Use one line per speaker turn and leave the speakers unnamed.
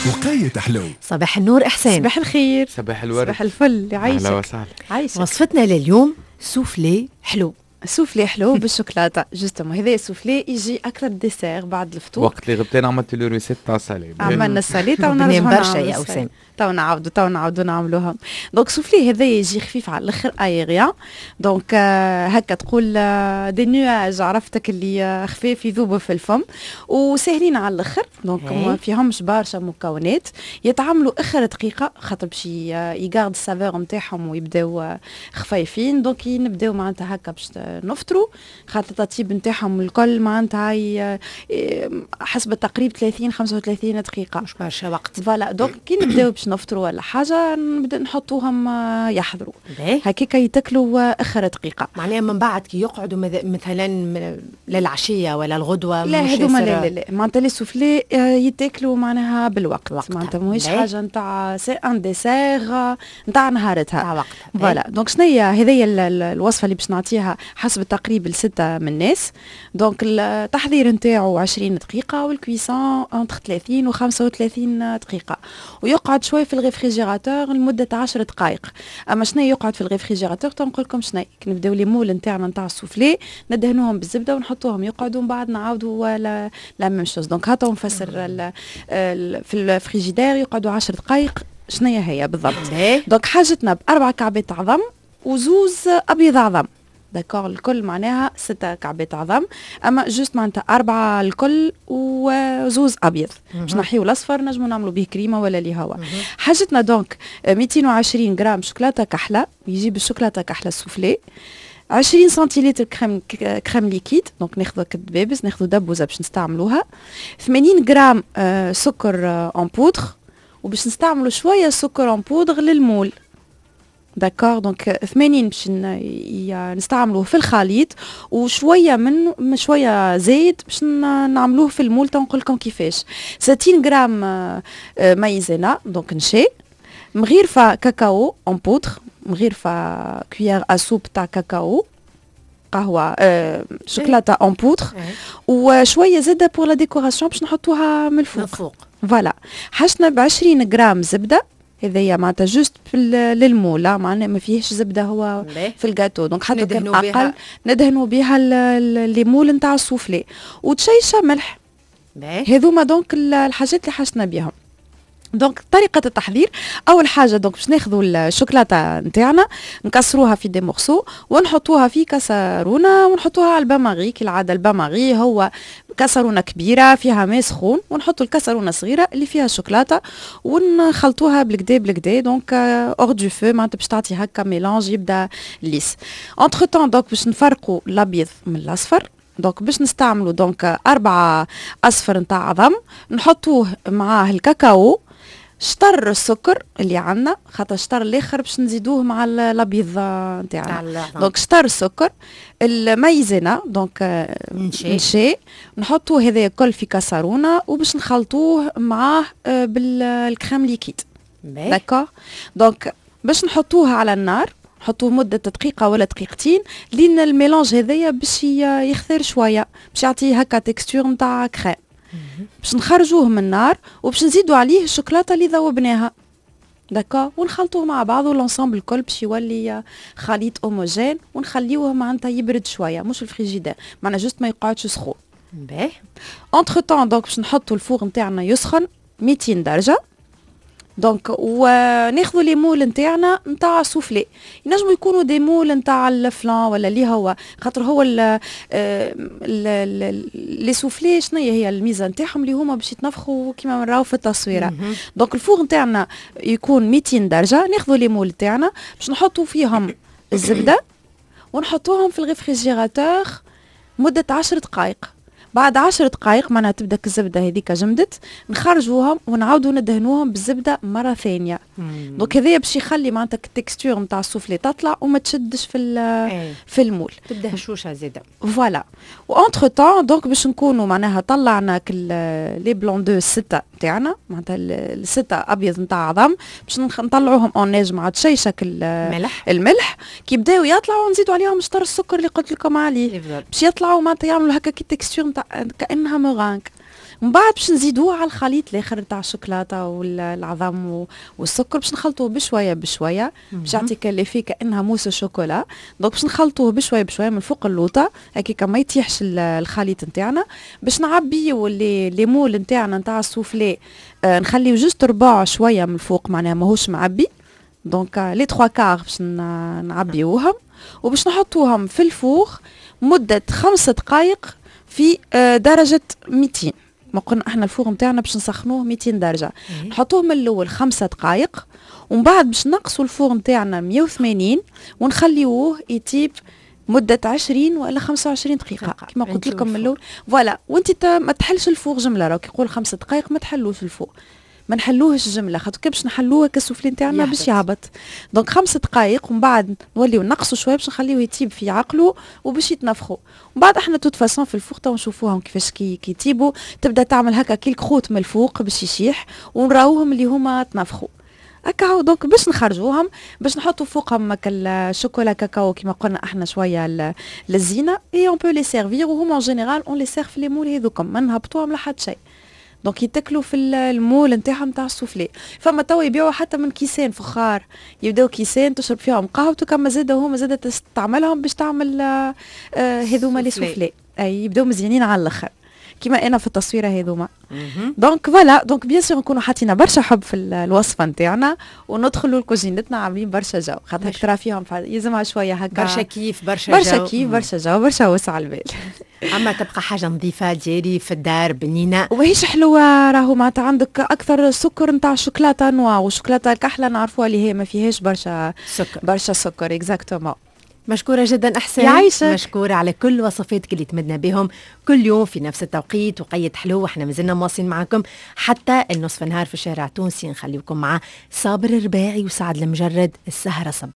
وقاية حلو.
صباح النور إحسان.
صباح الخير.
صباح الورد.
صباح الفل. يعيشك.
أهلا وسهلا.
عايشك.
وصفتنا لليوم سوفلي حلو.
سوفلي حلو بالشوكولاته جوستومون. هذا السوفلي يجي اكثر ديسير بعد الفطور.
وقت اللي غبتين عملت له ريسيت تاع سالي.
عملنا السالي تو نرجعوا
برشا يا أوسام.
تو نعاودوا نعملوها. دونك سوفلي هذا يجي خفيف على الاخر ايريان. دونك هكا تقول دي نواج عرفتك اللي خفيف يذوبوا في الفم وسهلين على الاخر. دونك ما فيهمش برشا مكونات. يتعملوا اخر دقيقه خاطر باش يغارد السافور نتاعهم ويبداو خفيفين. دونك نبداو معناتها هكا باش نفطروا خاطر التطيب نتاعهم الكل معناتها حسب التقريب 30-35 دقيقه
مش برشا وقت.
فوالا. دونك كي نبداو باش نفطروا ولا حاجه نبدا نحطوهم يحضروا هكاك يتكلوا اخر دقيقه.
معناها من بعد كي يقعدوا مثلا للعشيه ولا الغدوه
لا هذوما لا معناتها لي سوفلي يتاكلوا معناها بالوقت. معناتها ماهيش حاجه نتاع سي ان ديسير نتاع نهارتها فوالا. دونك شنيا هذيا الوصفه اللي باش نعطيها حسب التقريب لستة من الناس. دونك التحضير نتاعو 20 دقيقه والكويسون انتر 30 و 35 دقيقه ويقعد شوي في الريفريجيراتور لمده 10 دقائق. اما شنو يقعد في الريفريجيراتور تنقول لكم شنو كي نبداو لي مول نتاعنا نتاع السوفلي ندهنوهم بالزبده ونحطوهم يقعدوا من بعد نعاودوا لا ميم شوز. دونك هاتو نفسر في الفريجيدير يقعدوا 10 دقائق شنو هي بالضبط. دونك حاجتنا ب4 كعبات عظم وزوز ابيض عظم. داكور الكل معناها 6 كعبات عظم اما جوست معناتها 4 الكل وزوز ابيض. باش نحيو الاصفر نجمو نعملوا به كريمه ولا اللي هو. حاجتنا دونك 220 غرام شوكولاته كحله يجيب الشوكولاته كحله السوفلي 20 سنتيلتر كريم ليكيد. دونك ناخذ كدبابس ناخذ دبوزه باش نستعملوها 80 غرام سكر اون بودر وباش نستعملوا شويه سكر اون بودر للمول. داكور. دونك 80 باش نستعملوه في الخليط وشويه من شويه زيت باش نعملوه في المول. تنقول لكم كيفاش 60 غرام مايزينا دونك نشي مغيرفه كاكاو اون بودر مغيرفه كويير اسوب تاع كاكاو قهوه شوكولاته اون بودر وشويه زياده بور لا ديكوراسيون باش نحطوها من الفوق. فوالا. حشنا ب 20 غرام زبده هذايا معناتها جوست للمولة معناها ما فيهش زبده هو في الجاتو. دونك حتى كان اقل ندهنوا بها اللي مول نتاع السوفلي وتشيشه ملح. هذوما دونك الحاجات اللي حشنا بهم. دونك طريقه التحضير اول حاجه دونك باش ناخذوا الشوكولاته نتاعنا نكسروها في دي مورسو ونحطوها في كسرونه ونحطوها على الباماغي. كالعاده الباماغي هو كسرونه كبيره فيها ماء سخون ونحطوا الكسرونه صغيره اللي فيها الشوكولاته ونخلطوها بالكدا. دونك اور دو فو معناتها باش تعطي هكا ميلانج يبدا ليس. انتر طون دونك باش نفرقوا الابيض من الاصفر. دونك باش نستعملوا دونك 4 اصفر نتاع عظم نحطوه معاه الكاكاو شطر السكر اللي عندنا خاطر شطر الاخر باش نزيدوه مع الابيض نتاعنا. دونك شطر السكر المايزينا دونك نشي نحطوه هذا الكل في كسرونه وباش نخلطوه معاه بالكريم ليكيد. داكور. دونك باش نحطوها على النار نحطوه مده دقيقه ولا دقيقتين لين الميلانج هذايا باش يخثر شويه باش يعطي هكا تكستور نتاع كريم. باش نخرجوه من النار وباش نزيدوا عليه الشوكولاته اللي ذوبناها. داكور. ونخلطوه مع بعض والانسامبل الكل باش يولي خليط هوموجين ونخليوه معناتها يبرد شويه مش الفريجيدير معناتها جوست ما يقعدش سخون. انتر طون دونك باش نحطوا الفور نتاعنا يسخن 200 درجه. دونك وناخذوا لي مول نتاعنا نتاع سوفلي ينجموا يكونوا دي مول نتاع الفلان ولا اللي هو خاطر هو لي سوفلي شنو هي الميزه نتاعهم اللي هما باش يتنفخوا كيما نراو في التصويره. دونك الفور نتاعنا يكون 200 درجه ناخذوا لي مول نتاعنا باش نحطوا فيهم الزبده ونحطوهم في الريفريجيراتور مده 10 دقائق. بعد 10 دقائق معناها تبدا الزبده هذيك جمدت نخرجوهم ونعاودوا ندهنوهم بالزبده مره ثانيه. دونك هذايا باش يخلي معناتها التكستور نتاع السوفلي تطلع وما تشدش في المول
تبدا هشوشه زاده.
فوالا. وانتر طون دونك باش نكونوا معناها طلعنا لي بلون دو 6 تاعنا معناتها الستة ابيض نتاع عظم باش نطلعوهم اون نيج مع تشيشك الملح كي يبداو يطلعوا نزيدوا عليهم شطر السكر اللي قلت لكم عليه باش يطلعوا معناتها يعملوا هكا كي تكستور نتاع كانها مورانك. من بعد باش نزيدوه على الخليط الاخر تاع الشوكولاته والعظم والسكر، باش نخلطوه بشويه بشويه باش يعطيك الليفي كانها موس الشوكولا. دونك باش نخلطوه بشويه بشويه من فوق اللوطه هكاك ما يطيحش الخليط نتاعنا. باش نعبيو لي مول نتاعنا نتاع السوفلي، نخليو جوست ربع شويه من الفوق معناها ماهوش معبي. دونك لي 3 كار باش نعبيوهم وباش نحطوهم في الفوغ مده 5 دقائق في درجه 200. ما قلنا احنا الفوغ نتاعنا باش نسخنوه 200 درجه. نحطوه من الاول 5 دقائق ومن بعد باش نقصوا الفوغ نتاعنا 180 ونخليوه يطيب مدة 20 ولا 25 دقيقة كما قلت لكم من الأول. فوالا وانت ما تحلش الفوغ جملة، راك يقول 5 دقائق ما تحلوش الفوغ، ما نحلوهش جملة خاطر كي باش نحلوها كالسوفلي نتاعنا باش يهبط. دونك 5 دقائق ومن بعد نوليو نقصوا شوية باش نخليوه يطيب في عقله وباش يتنفخوا. ومن بعد احنا توت فاسون في الفوغ تو نشوفوهم كيفاش كي يطيبوا، تبدا تعمل هكا كي الكروت من الفوق باش يشيح ونراوهم اللي هما تنفخوا هكا. دونك باش نخرجوهم باش نحطوا فوقهم الشوكولا كاكاو كيما قلنا احنا شويه للزينه اي اون بو لي سيرفير. وهما ان جينيرال اون لي سيرف لي مول هذوكم ما نهبطوهم لحد شيء. دونك يتكلوا في المول نتاعهم تاع السوفلي. فما توا يبيعوا حتى من كيسين فخار، يبداو كيسين تشرب فيهم قهوه كما زاد هما زاد تستعملهم باش تعمل هذوما لي سوفلي. اي يبداو مزيانين على الاخر كيما انا في التصويره هذوما. دونك فوالا دونك بيان سور نكونوا حاطين برشا حب في الوصفه نتاعنا وندخلوا لكوزينتنا عاملين برشا جو خاطر ترى فيهم يلزمها شويه هكا
برشا كيف برشا
كيف برشا جو برشا وسع البال.
اما تبقى حاجه نظيفه ديالي في الدار بنينه
وماهيش حلوه. راهو معناتها عندك اكثر سكر نتاع الشوكولاته نوا والشوكولاته الكحله نعرفوها اللي هي ما فيهاش برشا سكر اكزاكتومون.
مشكورة جدا أحسن،
يعيشك.
مشكورة على كل وصفاتك اللي تمدنا بهم كل يوم في نفس التوقيت وقيد حلو. وإحنا مازلنا مواصلين معكم حتى النصف النهار في الشارع التونسي. نخليكم مع صابر الرباعي وسعد المجرد السهرة صب.